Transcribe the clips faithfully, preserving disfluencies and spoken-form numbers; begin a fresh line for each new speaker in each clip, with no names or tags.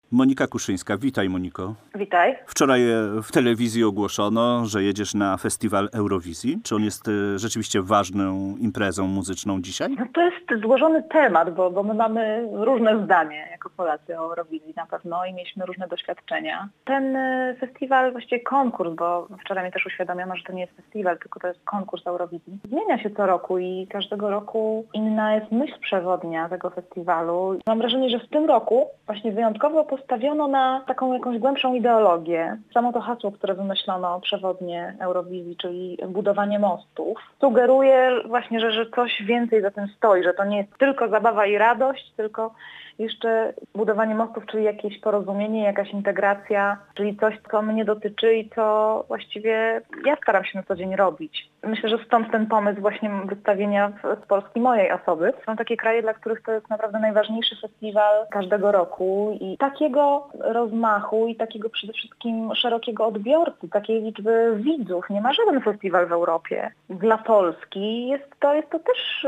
Monika Kuszyńska. Witaj, Moniko.
Witaj.
Wczoraj w telewizji ogłoszono, że jedziesz na festiwal Eurowizji. Czy on jest rzeczywiście ważną imprezą muzyczną dzisiaj?
No to jest złożony temat, bo, bo my mamy różne zdanie jako Polacy o Eurowizji na pewno i mieliśmy różne doświadczenia. Ten festiwal, właściwie konkurs, bo wczoraj mnie też uświadomiono, że to nie jest festiwal, tylko to jest konkurs Eurowizji. Zmienia się co roku i każdego roku inna jest myśl przewodnia tego festiwalu. Mam wrażenie, że w tym roku właśnie wyjątkowo postawiono na taką jakąś głębszą ideologię. Samo to hasło, które wymyślono przewodnie Eurowizji, czyli budowanie mostów, sugeruje właśnie, że, że coś więcej za tym stoi, że to nie jest tylko zabawa i radość, tylko jeszcze budowanie mostów, czyli jakieś porozumienie, jakaś integracja, czyli coś, co mnie dotyczy i co właściwie ja staram się na co dzień robić. Myślę, że stąd ten pomysł właśnie wystawienia z Polski mojej osoby. Są takie kraje, dla których to jest naprawdę najważniejszy festiwal każdego roku i takiego rozmachu i takiego przede wszystkim szerokiego odbiorcy, takiej liczby widzów nie ma żaden festiwal w Europie. Dla Polski jest to, jest to też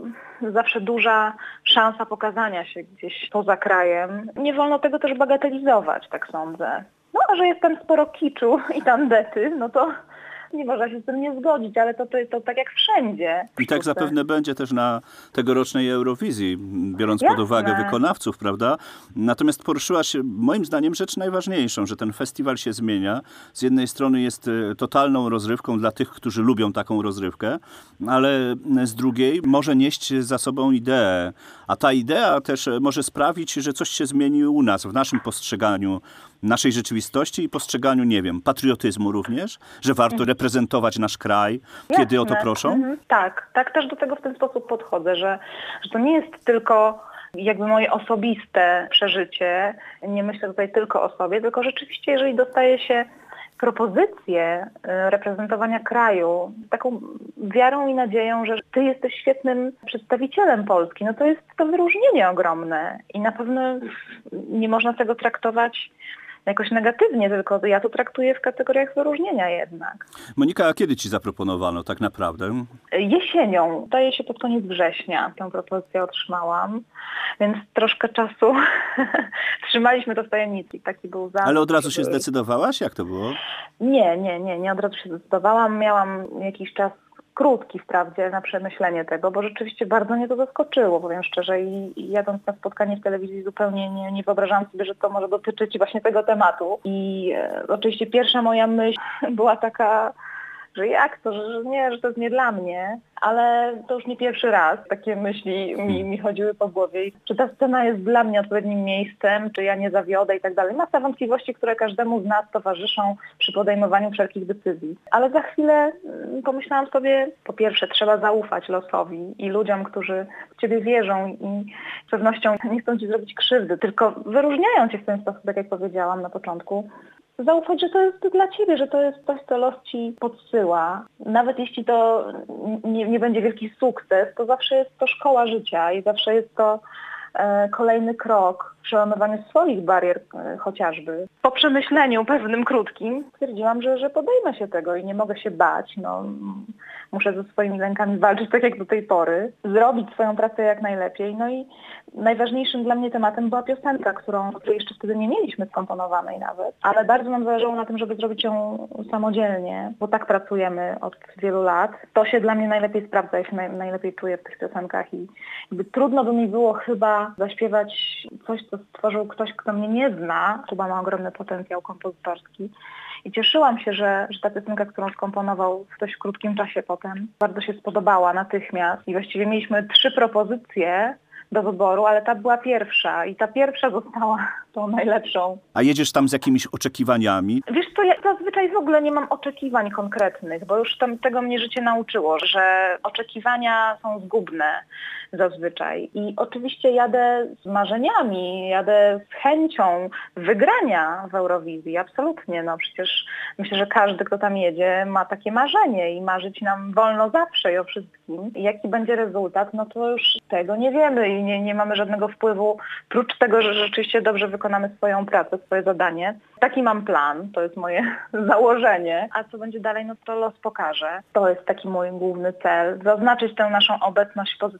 e, zawsze duża szansa pokazania się gdzieś poza krajem. Nie wolno tego też bagatelizować, tak sądzę. No a że jest tam sporo kiczu i tandety, no to nie można się z tym nie zgodzić, ale to, to, to tak jak wszędzie.
I tak zapewne będzie też na tegorocznej Eurowizji, biorąc
Jasne.
pod uwagę wykonawców, prawda? Natomiast poruszyłaś moim zdaniem rzecz najważniejszą, że ten festiwal się zmienia. Z jednej strony jest totalną rozrywką dla tych, którzy lubią taką rozrywkę, ale z drugiej może nieść za sobą ideę. A ta idea też może sprawić, że coś się zmieni u nas, w naszym postrzeganiu naszej rzeczywistości i postrzeganiu, nie wiem, patriotyzmu również, że warto reprezentować nasz kraj, kiedy
Jasne.
o to proszą?
Mhm. Tak, tak też do tego w ten sposób podchodzę, że, że to nie jest tylko jakby moje osobiste przeżycie, nie myślę tutaj tylko o sobie, tylko rzeczywiście, jeżeli dostaje się propozycję reprezentowania kraju z taką wiarą i nadzieją, że ty jesteś świetnym przedstawicielem Polski, no to jest to wyróżnienie ogromne i na pewno nie można tego traktować jakoś negatywnie, tylko ja to traktuję w kategoriach wyróżnienia jednak.
Monika, a kiedy ci zaproponowano tak naprawdę?
Jesienią, zdaje się pod koniec września tę propozycję otrzymałam, więc troszkę czasu trzymaliśmy to w tajemnicy. Taki był zamysł.
Ale od razu się zdecydowałaś? Jak to było?
Nie, nie, nie, nie od razu się zdecydowałam. Miałam jakiś czas krótki wprawdzie na przemyślenie tego, bo rzeczywiście bardzo mnie to zaskoczyło, powiem szczerze, i, i jadąc na spotkanie w telewizji zupełnie nie, nie wyobrażałam sobie, że to może dotyczyć właśnie tego tematu. I e, oczywiście pierwsza moja myśl była taka, że jak to, że, że nie, że to jest nie dla mnie, ale to już nie pierwszy raz takie myśli mi, mi chodziły po głowie. I czy ta scena jest dla mnie odpowiednim miejscem, czy ja nie zawiodę i tak dalej. Masa wątpliwości, które każdemu z nas towarzyszą przy podejmowaniu wszelkich decyzji. Ale za chwilę pomyślałam sobie, po pierwsze trzeba zaufać losowi i ludziom, którzy w ciebie wierzą i z pewnością nie chcą ci zrobić krzywdy, tylko wyróżniają cię w ten sposób, tak jak powiedziałam na początku. Zaufać, że to jest dla ciebie, że to jest coś, co los ci podsyła. Nawet jeśli to nie, nie będzie wielki sukces, to zawsze jest to szkoła życia i zawsze jest to e, kolejny krok w przełamywaniu swoich barier e, chociażby. Po przemyśleniu pewnym krótkim stwierdziłam, że, że podejmę się tego i nie mogę się bać. No, muszę ze swoimi lękami walczyć tak jak do tej pory, zrobić swoją pracę jak najlepiej. No i najważniejszym dla mnie tematem była piosenka, którą, której jeszcze wtedy nie mieliśmy skomponowanej nawet, ale bardzo nam zależało na tym, żeby zrobić ją samodzielnie, bo tak pracujemy od wielu lat. To się dla mnie najlepiej sprawdza, ja się naj, najlepiej czuję w tych piosenkach i jakby trudno by mi było chyba zaśpiewać coś, co stworzył ktoś, kto mnie nie zna. Kuba ma ogromny potencjał kompozytorski. I cieszyłam się, że, że ta piosenka, którą skomponował w dość krótkim czasie potem, bardzo się spodobała natychmiast. I właściwie mieliśmy trzy propozycje do wyboru, ale ta była pierwsza i ta pierwsza została tą najlepszą.
A jedziesz tam z jakimiś oczekiwaniami?
Wiesz co, ja zazwyczaj w ogóle nie mam oczekiwań konkretnych, bo już tam tego mnie życie nauczyło, że oczekiwania są zgubne zazwyczaj. I oczywiście jadę z marzeniami, jadę z chęcią wygrania w Eurowizji, absolutnie. No przecież myślę, że każdy, kto tam jedzie, ma takie marzenie i marzyć nam wolno zawsze i o wszystkim. I jaki będzie rezultat, no to już tego nie wiemy i nie, nie mamy żadnego wpływu, prócz tego, że rzeczywiście dobrze wykonamy swoją pracę, swoje zadanie. Taki mam plan, to jest moje założenie, a co będzie dalej, no to los pokaże. To jest taki mój główny cel, zaznaczyć tę naszą obecność w pozytywny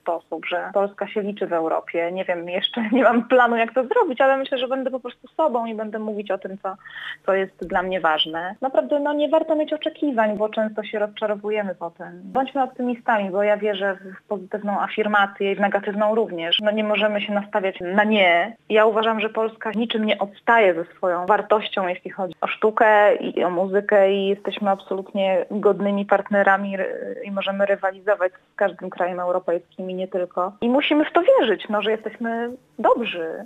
sposób, że Polska się liczy w Europie. Nie wiem, jeszcze nie mam planu, jak to zrobić, ale myślę, że będę po prostu sobą i będę mówić o tym, co, co jest dla mnie ważne. Naprawdę no, nie warto mieć oczekiwań, bo często się rozczarowujemy potem. Bądźmy optymistami, bo ja wierzę w pozytywną afirmację i w negatywną również. No, nie możemy się nastawiać na nie. Ja uważam, że Polska niczym nie odstaje ze swoją wartością, jeśli chodzi o sztukę i o muzykę i jesteśmy absolutnie godnymi partnerami i możemy rywalizować z każdym krajem europejskim i nie tylko. I musimy w to wierzyć, no, że jesteśmy dobrzy.